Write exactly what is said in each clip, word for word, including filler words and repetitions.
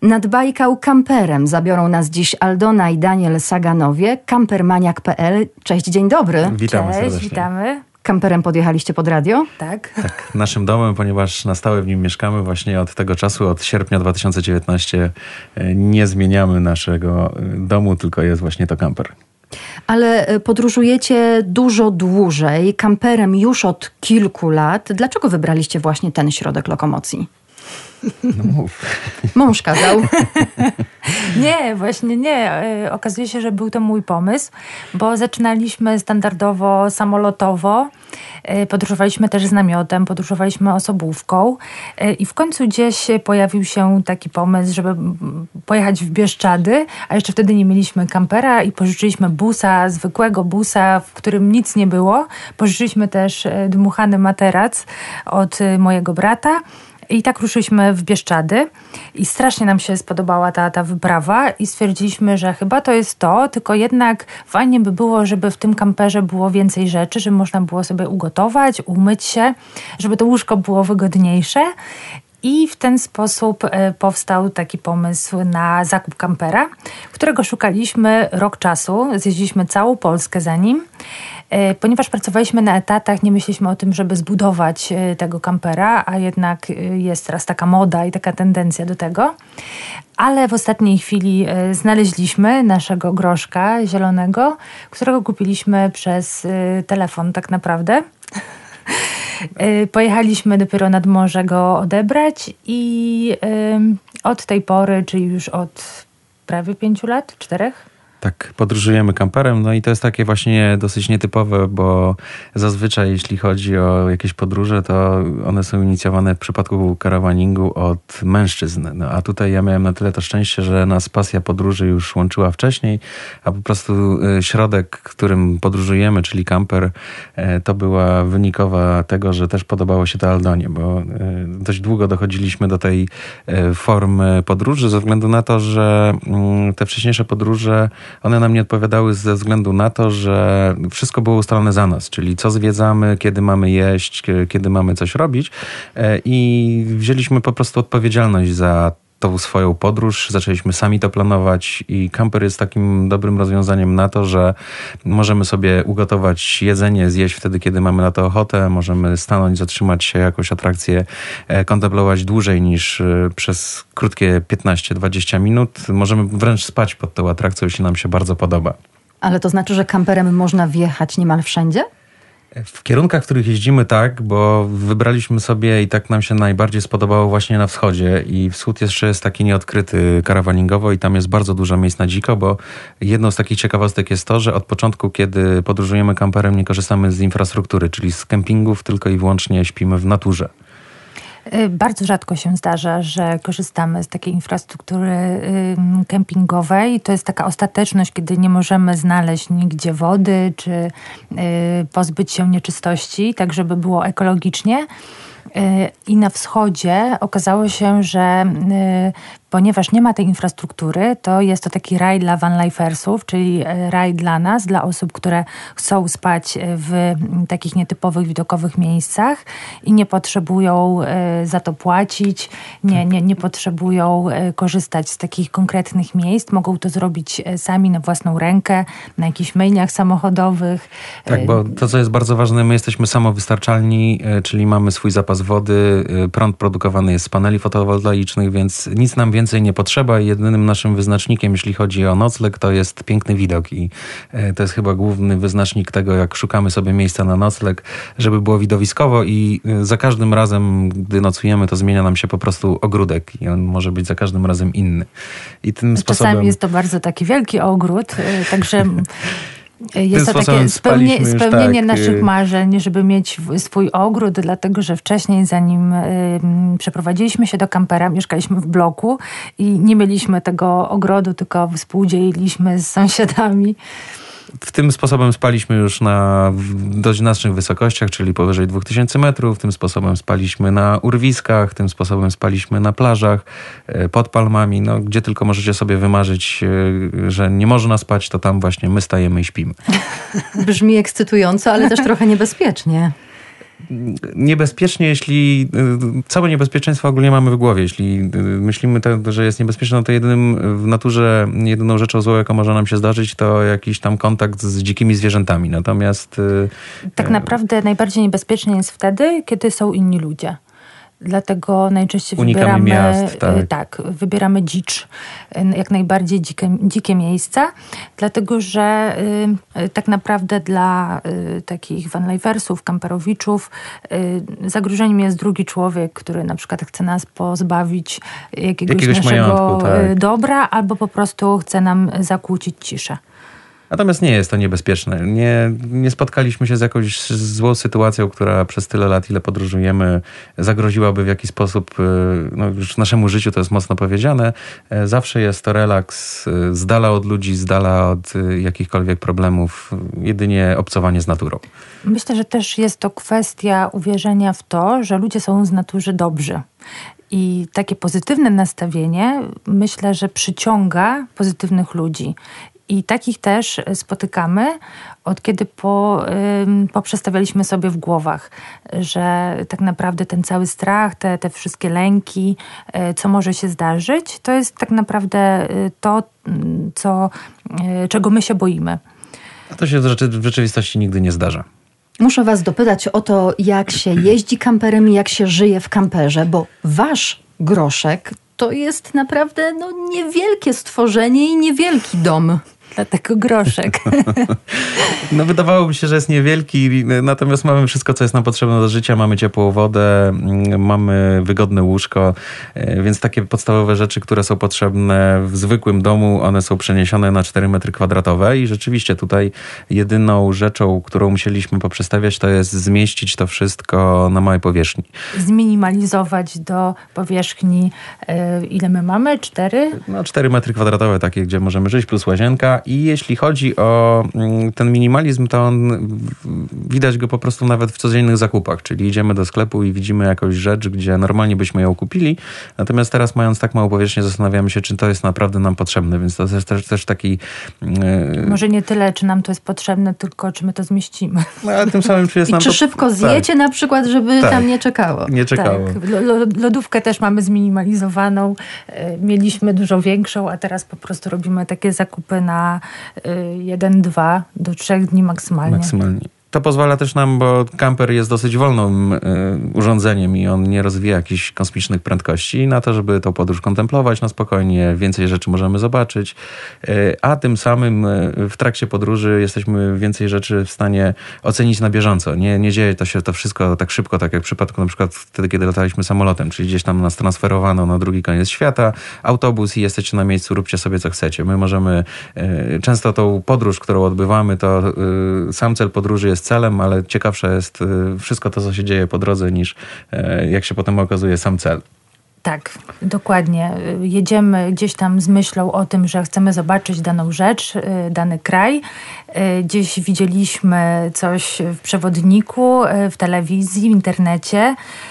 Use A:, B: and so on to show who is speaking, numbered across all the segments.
A: Nad bajką kamperem zabiorą nas dziś Aldona i Daniel Saganowie, kampermaniak kropka p l. Cześć, dzień dobry.
B: Witamy
C: Cześć,
B: serdecznie.
C: witamy.
A: Kamperem podjechaliście pod radio?
C: Tak.
B: Tak, naszym domem, ponieważ na stałe w nim mieszkamy właśnie od tego czasu, od sierpnia dwa tysiące dziewiętnastego. Nie zmieniamy naszego domu, tylko jest właśnie to kamper.
A: Ale podróżujecie dużo dłużej, kamperem już od kilku lat. Dlaczego wybraliście właśnie ten środek lokomocji?
B: No mów.
A: Mąż kazał.
C: Nie, właśnie nie. Okazuje się, że był to mój pomysł, bo zaczynaliśmy standardowo samolotowo. Podróżowaliśmy też z namiotem, podróżowaliśmy osobówką i w końcu gdzieś pojawił się taki pomysł, żeby pojechać w Bieszczady, a jeszcze wtedy nie mieliśmy kampera i pożyczyliśmy busa, zwykłego busa, w którym nic nie było. Pożyczyliśmy też dmuchany materac od mojego brata. I tak ruszyliśmy w Bieszczady i strasznie nam się spodobała ta, ta wyprawa i stwierdziliśmy, że chyba to jest to, tylko jednak fajnie by było, żeby w tym kamperze było więcej rzeczy, żeby można było sobie ugotować, umyć się, żeby to łóżko było wygodniejsze. I w ten sposób powstał taki pomysł na zakup kampera, którego szukaliśmy rok czasu. Zjeździliśmy całą Polskę za nim. Ponieważ pracowaliśmy na etatach, nie myśleliśmy o tym, żeby zbudować tego kampera, a jednak jest teraz taka moda i taka tendencja do tego. Ale w ostatniej chwili znaleźliśmy naszego groszka zielonego, którego kupiliśmy przez telefon tak naprawdę. Pojechaliśmy dopiero nad morze go odebrać i od tej pory, czyli już od prawie pięciu lat, czterech,
B: Tak, podróżujemy kamperem, no i to jest takie właśnie dosyć nietypowe, bo zazwyczaj jeśli chodzi o jakieś podróże, to one są inicjowane w przypadku karawaningu od mężczyzn. No, a tutaj ja miałem na tyle to szczęście, że nas pasja podróży już łączyła wcześniej, a po prostu środek, którym podróżujemy, czyli kamper, to była wynikowa tego, że też podobało się to Aldonie, bo dość długo dochodziliśmy do tej formy podróży ze względu na to, że te wcześniejsze podróże one nam nie odpowiadały ze względu na to, że wszystko było ustalone za nas, czyli co zwiedzamy, kiedy mamy jeść, kiedy mamy coś robić i wzięliśmy po prostu odpowiedzialność za tą swoją podróż, zaczęliśmy sami to planować i kamper jest takim dobrym rozwiązaniem na to, że możemy sobie ugotować jedzenie, zjeść wtedy, kiedy mamy na to ochotę, możemy stanąć, zatrzymać się, jakąś atrakcję kontemplować dłużej niż przez krótkie piętnaście dwadzieścia minut. Możemy wręcz spać pod tą atrakcją, jeśli nam się bardzo podoba.
A: Ale to znaczy, że kamperem można wjechać niemal wszędzie?
B: W kierunkach, w których jeździmy tak, bo wybraliśmy sobie i tak nam się najbardziej spodobało właśnie na wschodzie i wschód jeszcze jest taki nieodkryty karawaningowo i tam jest bardzo dużo miejsc na dziko, bo jedną z takich ciekawostek jest to, że od początku, kiedy podróżujemy kamperem, nie korzystamy z infrastruktury, czyli z kempingów, tylko i wyłącznie śpimy w naturze.
C: Bardzo rzadko się zdarza, że korzystamy z takiej infrastruktury kempingowej. To jest taka ostateczność, kiedy nie możemy znaleźć nigdzie wody, czy pozbyć się nieczystości, tak żeby było ekologicznie. I na wschodzie okazało się, że ponieważ nie ma tej infrastruktury, to jest to taki raj dla vanlifersów, czyli raj dla nas, dla osób, które chcą spać w takich nietypowych, widokowych miejscach i nie potrzebują za to płacić, nie, nie, nie potrzebują korzystać z takich konkretnych miejsc. Mogą to zrobić sami na własną rękę, na jakichś myjniach samochodowych.
B: Tak, bo to, co jest bardzo ważne, my jesteśmy samowystarczalni, czyli mamy swój zapas wody, prąd produkowany jest z paneli fotowoltaicznych, więc nic nam więcej nie potrzeba i jedynym naszym wyznacznikiem, jeśli chodzi o nocleg, to jest piękny widok i to jest chyba główny wyznacznik tego, jak szukamy sobie miejsca na nocleg, żeby było widowiskowo i za każdym razem, gdy nocujemy, to zmienia nam się po prostu ogródek i on może być za każdym razem inny. I tym
C: Czasami
B: sposobem...
C: jest to bardzo taki wielki ogród, także... Jest to takie spełnie, spełnienie
B: tak.
C: naszych marzeń, żeby mieć swój ogród, dlatego że wcześniej, zanim y, przeprowadziliśmy się do kampera, mieszkaliśmy w bloku i nie mieliśmy tego ogrodu, tylko współdzieliliśmy z sąsiadami.
B: W tym sposobem spaliśmy już na dość znacznych wysokościach, czyli powyżej dwóch tysięcy metrów. Tym sposobem spaliśmy na urwiskach, tym sposobem spaliśmy na plażach, pod palmami. No, gdzie tylko możecie sobie wymarzyć, że nie można spać, to tam właśnie my stajemy i śpimy.
A: Brzmi ekscytująco, ale też trochę niebezpiecznie.
B: niebezpiecznie, jeśli całe niebezpieczeństwo ogólnie mamy w głowie. Jeśli myślimy, to, że jest niebezpieczne, no to jedynym w naturze, jedyną rzeczą złą, jaka może nam się zdarzyć, to jakiś tam kontakt z dzikimi zwierzętami. Natomiast...
C: Tak naprawdę najbardziej niebezpiecznie jest wtedy, kiedy są inni ludzie. Dlatego najczęściej
B: Unikamy
C: wybieramy,
B: miast, tak.
C: tak, wybieramy dzicz, jak najbardziej dzikie, dzikie miejsca, dlatego że y, tak naprawdę dla y, takich vanlifersów, kamperowiczów y, zagrożeniem jest drugi człowiek, który na przykład chce nas pozbawić jakiegoś,
B: jakiegoś
C: naszego
B: majątku, tak.
C: dobra, albo po prostu chce nam zakłócić ciszę.
B: Natomiast nie jest to niebezpieczne. Nie, nie spotkaliśmy się z jakąś złą sytuacją, która przez tyle lat, ile podróżujemy, zagroziłaby w jakiś sposób, no już naszemu życiu, to jest mocno powiedziane. Zawsze jest to relaks, z dala od ludzi, z dala od jakichkolwiek problemów, jedynie obcowanie z naturą.
C: Myślę, że też jest to kwestia uwierzenia w to, że ludzie są z natury dobrzy. I takie pozytywne nastawienie, myślę, że przyciąga pozytywnych ludzi. I takich też spotykamy, od kiedy po, poprzestawialiśmy sobie w głowach, że tak naprawdę ten cały strach, te, te wszystkie lęki, co może się zdarzyć, to jest tak naprawdę to, co, czego my się boimy.
B: A to się w rzeczywistości nigdy nie zdarza.
A: Muszę was dopytać o to, jak się jeździ kamperem i jak się żyje w kamperze, bo wasz groszek to jest naprawdę no, niewielkie stworzenie i niewielki dom.
C: Dlatego groszek.
B: No wydawałoby się, że jest niewielki, natomiast mamy wszystko, co jest nam potrzebne do życia. Mamy ciepłą wodę, mamy wygodne łóżko, więc takie podstawowe rzeczy, które są potrzebne w zwykłym domu, one są przeniesione na cztery metry kwadratowe i rzeczywiście tutaj jedyną rzeczą, którą musieliśmy poprzestawiać, to jest zmieścić to wszystko na małej powierzchni.
C: Zminimalizować do powierzchni, ile my mamy? Cztery?
B: No cztery metry kwadratowe, takie, gdzie możemy żyć, plus łazienka. I jeśli chodzi o ten minimalizm, to on, widać go po prostu nawet w codziennych zakupach, czyli idziemy do sklepu i widzimy jakąś rzecz, gdzie normalnie byśmy ją kupili, natomiast teraz mając tak małą powierzchnię zastanawiamy się, czy to jest naprawdę nam potrzebne, więc to jest też, też taki... Yy...
C: Może nie tyle, czy nam to jest potrzebne, tylko czy my to zmieścimy.
B: No, ale tym samym, czy jest
A: I
B: nam
A: czy
B: to...
A: szybko zjecie tak. na przykład, żeby
B: tak.
A: tam nie czekało.
B: Nie czekało.
C: Tak. Lodówkę też mamy zminimalizowaną. Mieliśmy dużo większą, a teraz po prostu robimy takie zakupy na jeden, dwa do trzech dni maksymalnie.
B: Maksymalnie. To pozwala też nam, bo kamper jest dosyć wolnym y, urządzeniem i on nie rozwija jakichś kosmicznych prędkości, na to, żeby tą podróż kontemplować na spokojnie, więcej rzeczy możemy zobaczyć, y, a tym samym y, w trakcie podróży jesteśmy więcej rzeczy w stanie ocenić na bieżąco. Nie, nie dzieje to się to wszystko tak szybko, tak jak w przypadku na przykład wtedy, kiedy lataliśmy samolotem, czyli gdzieś tam nas transferowano na drugi koniec świata, autobus i jesteście na miejscu, róbcie sobie co chcecie. My możemy, y, często tą podróż, którą odbywamy, to y, sam cel podróży jest celem, ale ciekawsze jest wszystko to, co się dzieje po drodze, niż jak się potem okazuje sam cel.
C: Tak, dokładnie. Jedziemy gdzieś tam z myślą o tym, że chcemy zobaczyć daną rzecz, dany kraj. Gdzieś widzieliśmy coś w przewodniku, w telewizji, w internecie,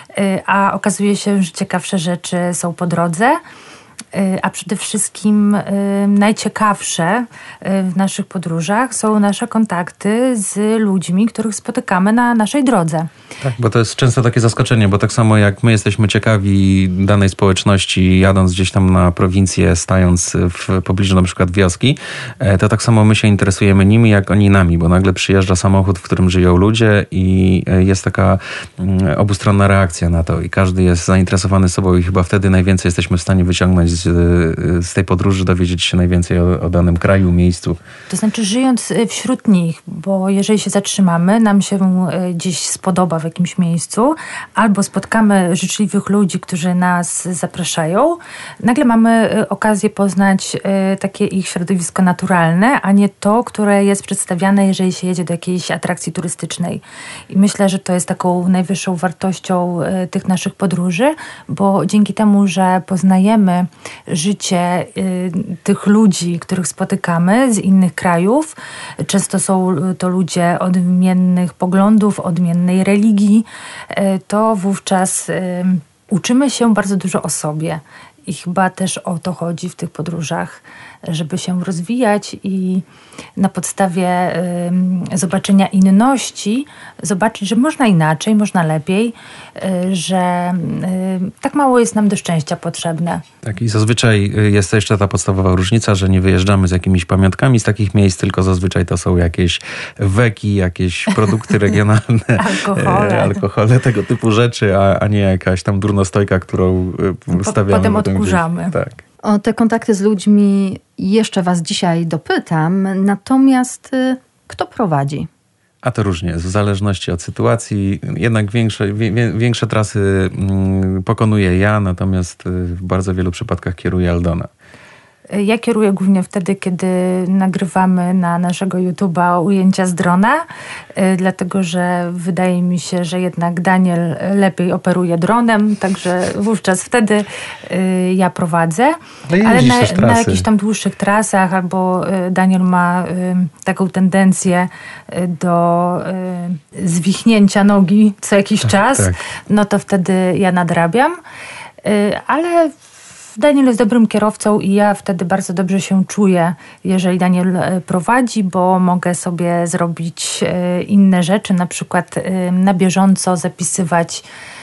C: a okazuje się, że ciekawsze rzeczy są po drodze. A przede wszystkim najciekawsze w naszych podróżach są nasze kontakty z ludźmi, których spotykamy na naszej drodze.
B: Tak, bo to jest często takie zaskoczenie, bo tak samo jak my jesteśmy ciekawi danej społeczności, jadąc gdzieś tam na prowincję, stając w pobliżu na przykład wioski, to tak samo my się interesujemy nimi, jak oni nami, bo nagle przyjeżdża samochód, w którym żyją ludzie i jest taka obustronna reakcja na to i każdy jest zainteresowany sobą i chyba wtedy najwięcej jesteśmy w stanie wyciągnąć z, z tej podróży, dowiedzieć się najwięcej o, o danym kraju, miejscu.
C: To znaczy żyjąc wśród nich, bo jeżeli się zatrzymamy, nam się gdzieś spodoba w jakimś miejscu, albo spotkamy życzliwych ludzi, którzy nas zapraszają, nagle mamy okazję poznać takie ich środowisko naturalne, a nie to, które jest przedstawiane, jeżeli się jedzie do jakiejś atrakcji turystycznej. I myślę, że to jest taką najwyższą wartością tych naszych podróży, bo dzięki temu, że poznajemy życie tych ludzi, których spotykamy z innych krajów, często są to ludzie odmiennych poglądów, odmiennej religii, to wówczas uczymy się bardzo dużo o sobie I chyba też o to chodzi w tych podróżach, żeby się rozwijać i na podstawie y, zobaczenia inności zobaczyć, że można inaczej, można lepiej, y, że y, tak mało jest nam do szczęścia potrzebne.
B: Tak, i zazwyczaj jest jeszcze ta podstawowa różnica, że nie wyjeżdżamy z jakimiś pamiątkami z takich miejsc, tylko zazwyczaj to są jakieś weki, jakieś produkty regionalne,
C: alkohole.
B: alkohole, tego typu rzeczy, a, a nie jakaś tam durnostojka, którą stawiamy.
C: Potem odkurzamy.
B: Gdzieś. Tak.
A: O te kontakty z ludźmi jeszcze was dzisiaj dopytam, natomiast y, kto prowadzi?
B: A to różnie jest, w zależności od sytuacji. Jednak większe, wie, większe trasy mm, pokonuję ja, natomiast w bardzo wielu przypadkach kieruje Aldona.
C: Ja kieruję głównie wtedy, kiedy nagrywamy na naszego YouTube'a ujęcia z drona, dlatego że wydaje mi się, że jednak Daniel lepiej operuje dronem, także wówczas wtedy ja prowadzę.
B: Ale,
C: Ale na, na jakichś tam dłuższych trasach albo Daniel ma taką tendencję do zwichnięcia nogi co jakiś
B: tak,
C: czas,
B: tak.
C: no to wtedy ja nadrabiam. Ale Daniel jest dobrym kierowcą i ja wtedy bardzo dobrze się czuję, jeżeli Daniel prowadzi, bo mogę sobie zrobić inne rzeczy, na przykład na bieżąco zapisywać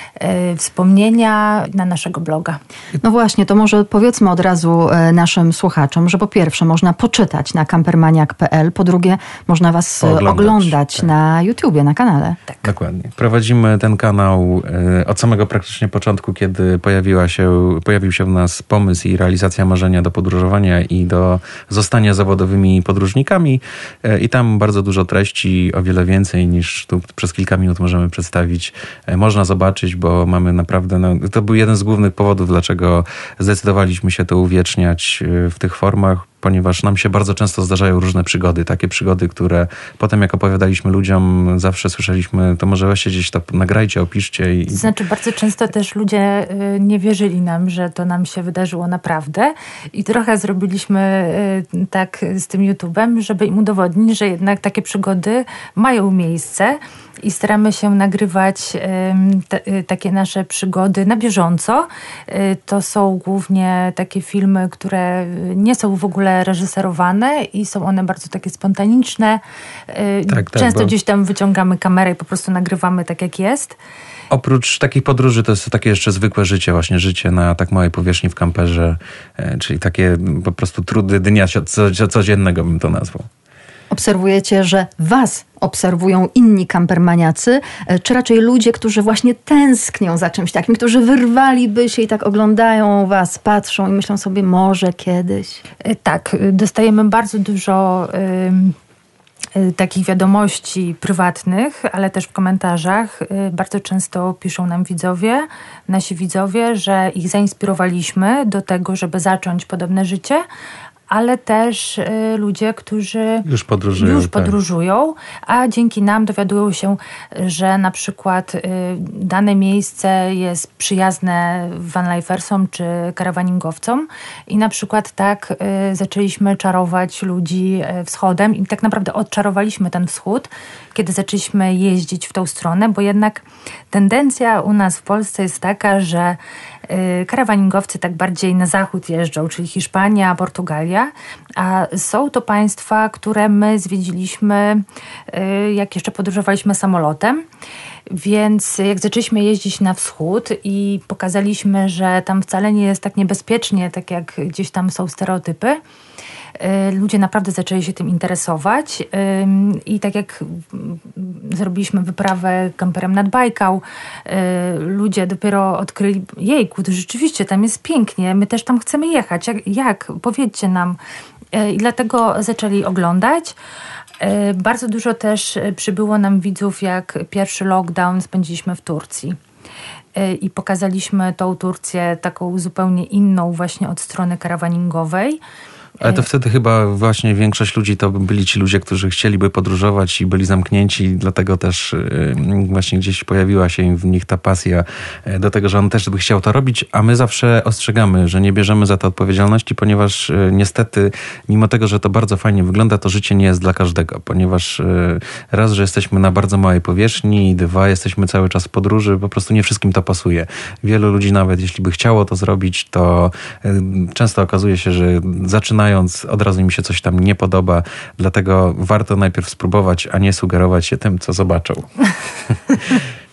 C: wspomnienia na naszego bloga.
A: No właśnie, to może powiedzmy od razu naszym słuchaczom, że po pierwsze można poczytać na campermaniak kropka p l, po drugie można was oglądać, oglądać tak. na YouTubie, na kanale.
B: Tak. Dokładnie. Prowadzimy ten kanał od samego praktycznie początku, kiedy pojawiła się, pojawił się w nas pomysł i realizacja marzenia do podróżowania i do zostania zawodowymi podróżnikami i tam bardzo dużo treści, o wiele więcej niż tu przez kilka minut możemy przedstawić. Można zobaczyć, bo mamy naprawdę, no, to był jeden z głównych powodów, dlaczego zdecydowaliśmy się to uwieczniać w tych formach, ponieważ nam się bardzo często zdarzają różne przygody. Takie przygody, które potem jak opowiadaliśmy ludziom, zawsze słyszeliśmy, to może weźcie gdzieś to nagrajcie, opiszcie. I...
C: To znaczy bardzo często też ludzie nie wierzyli nam, że to nam się wydarzyło naprawdę i trochę zrobiliśmy tak z tym YouTube'em, żeby im udowodnić, że jednak takie przygody mają miejsce i staramy się nagrywać te, takie nasze przygody na bieżąco. To są głównie takie filmy, które nie są w ogóle reżyserowane i są one bardzo takie spontaniczne. Tak, tak, Często bo... gdzieś tam wyciągamy kamerę i po prostu nagrywamy tak, jak jest.
B: Oprócz takich podróży to jest takie jeszcze zwykłe życie, właśnie życie na tak małej powierzchni w kamperze, czyli takie po prostu trudy dnia codziennego bym to nazwał.
A: Obserwujecie, że was obserwują inni kampermaniacy, czy raczej ludzie, którzy właśnie tęsknią za czymś takim, którzy wyrwaliby się i tak oglądają was, patrzą i myślą sobie, może kiedyś?
C: Tak, dostajemy bardzo dużo y, y, takich wiadomości prywatnych, ale też w komentarzach. Y, bardzo często piszą nam widzowie, nasi widzowie, że ich zainspirowaliśmy do tego, żeby zacząć podobne życie, ale też y, ludzie, którzy
B: już podróżują,
C: już podróżują tak. a dzięki nam dowiadują się, że na przykład y, dane miejsce jest przyjazne vanlifersom czy karawaningowcom i na przykład tak y, zaczęliśmy czarować ludzi wschodem i tak naprawdę odczarowaliśmy ten wschód, kiedy zaczęliśmy jeździć w tą stronę, bo jednak tendencja u nas w Polsce jest taka, że karawaningowcy tak bardziej na zachód jeżdżą, czyli Hiszpania, Portugalia, a są to państwa, które my zwiedziliśmy, jak jeszcze podróżowaliśmy samolotem. Więc jak zaczęliśmy jeździć na wschód i pokazaliśmy, że tam wcale nie jest tak niebezpiecznie, tak jak gdzieś tam są stereotypy, ludzie naprawdę zaczęli się tym interesować i tak jak zrobiliśmy wyprawę kamperem nad Bajkał, ludzie dopiero odkryli, jejku, to rzeczywiście tam jest pięknie, my też tam chcemy jechać, jak? jak? Powiedzcie nam. I dlatego zaczęli oglądać. Bardzo dużo też przybyło nam widzów, jak pierwszy lockdown spędziliśmy w Turcji. I pokazaliśmy tą Turcję taką zupełnie inną właśnie od strony karawaningowej.
B: Ale to wtedy chyba właśnie większość ludzi to byli ci ludzie, którzy chcieliby podróżować i byli zamknięci, dlatego też właśnie gdzieś pojawiła się w nich ta pasja do tego, że on też by chciał to robić, a my zawsze ostrzegamy, że nie bierzemy za to odpowiedzialności, ponieważ niestety, mimo tego, że to bardzo fajnie wygląda, to życie nie jest dla każdego, ponieważ raz, że jesteśmy na bardzo małej powierzchni i dwa, jesteśmy cały czas w podróży, po prostu nie wszystkim to pasuje. Wielu ludzi nawet, jeśli by chciało to zrobić, to często okazuje się, że zaczynając od razu mi się coś tam nie podoba, dlatego warto najpierw spróbować, a nie sugerować się tym, co zobaczą.